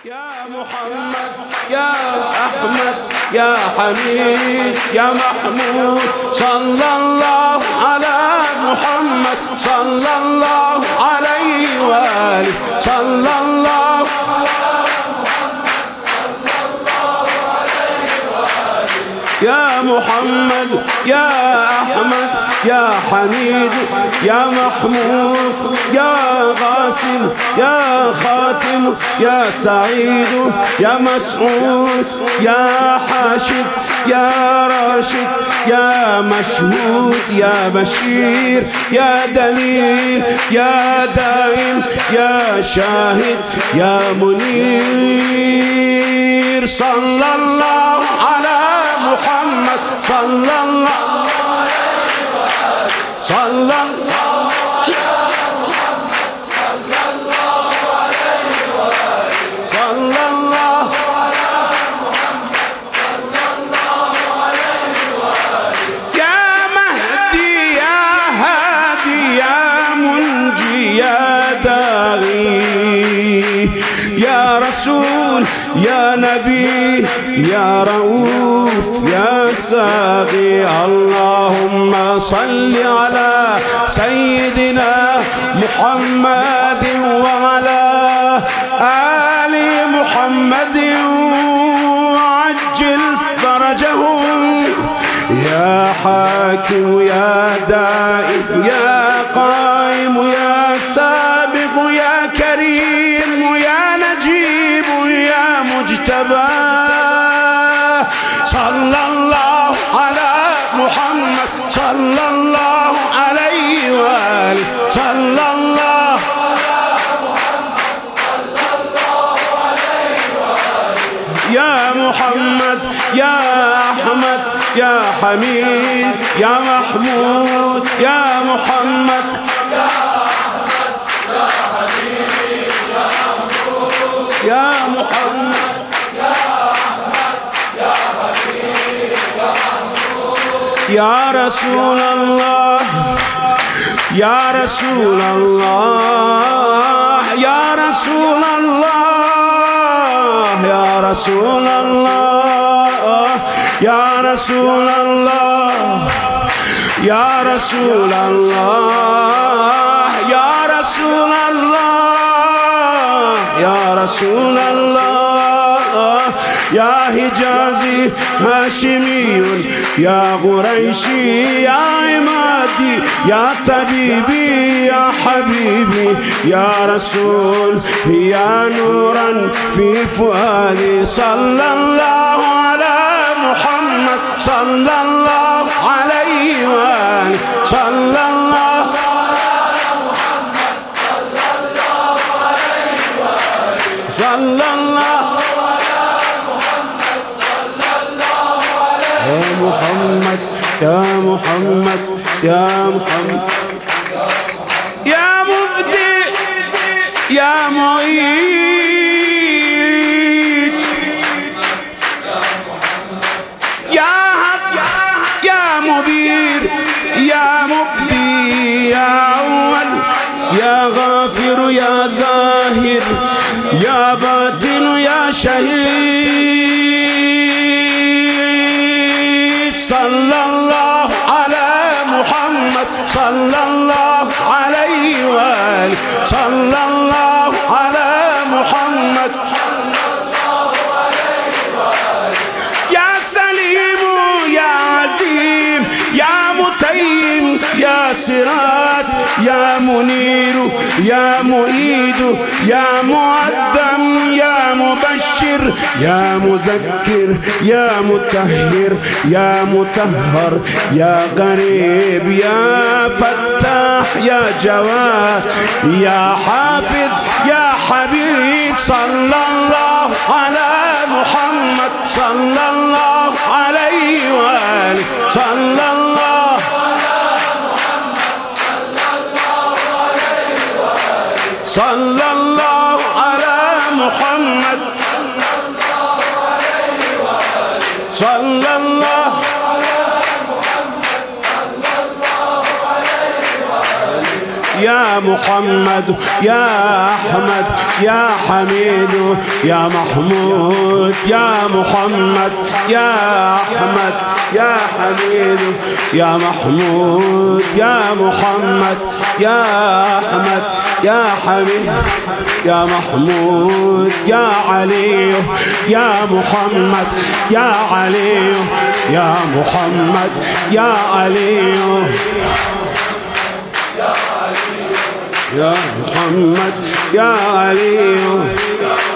يا محمد يا أحمد يا حميد يا محمود صلى الله على محمد صلى الله عليه وآله صلى الله يا محمد يا أحمد يا حميد يا محمود يا غاسم يا خاتم يا سعيد يا مسعود يا حاشد يا راشد يا مشهود يا بشير يا دليل يا دائم يا شاهد يا منير صلى الله على محمد صلى الله عليه وآله صلى الله على محمد صلى الله عليه وآله صلى الله على محمد صلى الله عليه وآله يا مهدي يا هادي يا منجي يا داعي يا رسول يا نبي يا رؤوف يا ساقي اللهم صل على سيدنا محمد وعلى آل محمد وعجل فرجهم يا حاكم يا دائم يا قائم يا سابق يا كريم يا نجيب يا مجتبى صلى الله على محمد صلى الله عليه وآله صلى الله على محمد صلى الله عليه وآله يا محمد يا أحمد يا حميد يا محمود يا محمد يا أحمد يا حميد يا محمود يا محمد يا رسول الله يا رسول الله يا رسول الله يا رسول الله يا رسول الله يا رسول الله يا رسول الله يا رسول الله يا حجازي هاشمي يا قريشي يا عمادي يا طبيبي يا حبيبي يا رسول يا نورا في فؤادي صلى الله على محمد صلى الله عليه وآله صلى الله على محمد صلى الله عليه وآله صلى الله يا محمد يا محمد يا محمد يا مبدئ يا معيد يا حق يا مبير يا مبدي يا أول يا غافر يا ظاهر يا باطن يا شهيد صلى الله على محمد صلى الله عليه وآله صلى الله على محمد صلى الله عليه وآله يا سليم يا عظيم يا متيم يا سراج يا منير يا مؤيد يا مؤدم يا مبشر يا مذكر يا مطهر يا مطهر يا قريب يا فتاح يا جواد يا حافظ يا حبيب صلى الله على محمد صلى الله عليه وآله صلى الله صلى الله على محمد صلى الله على محمد صلى الله عليه وآله يا يا محمد يا أحمد يا حميد يا محمود يا محمد يا أحمد يا حميد يا محمود يا محمد يا أحمد يا حميد يا محمود يا علي يا محمد يا علي يا محمد يا علي يا محمد يا علي